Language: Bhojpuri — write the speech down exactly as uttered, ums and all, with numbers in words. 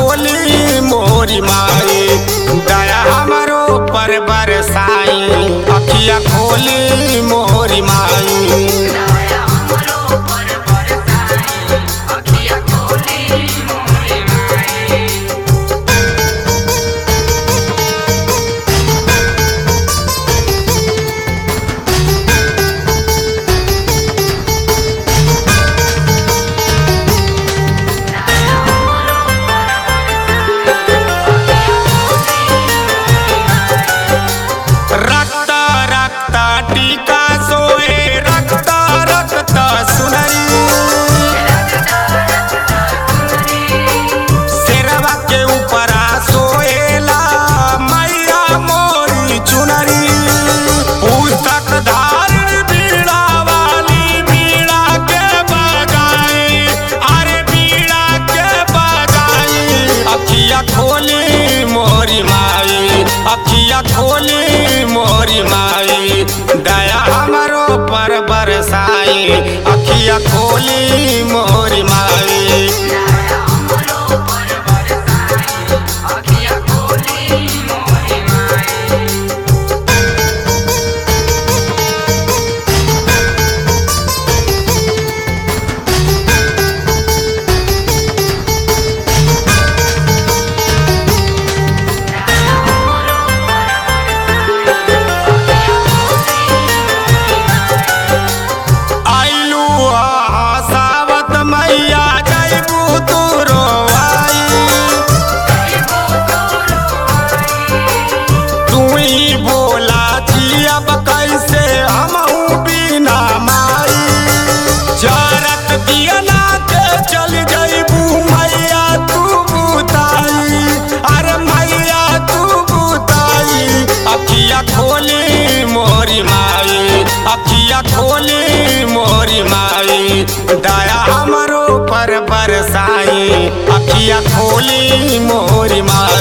खोली मोरी माई, दया हमरो पर बरसाई, अखिया खोली मोरी माई। रक्त रक्त टीका सोए रक्त रक्त सुनरी, सिरवा के ऊपरा सोएला मैया मोरी चुनरी। पुस्तक धारण बीड़ा वाली बीड़ा के बजाई, अरे बीड़ा के बजाई, अखिया खोली मोरी माई, अखिया खोली मोरी माई, दया हमरो पर बरसाई, अखिया खोली मोरी माई। अखिया खोली मोरी माई, अखिया खोली मोरी माई, दया हमरो पर बरसाई, अखिया खोली मोरी माई।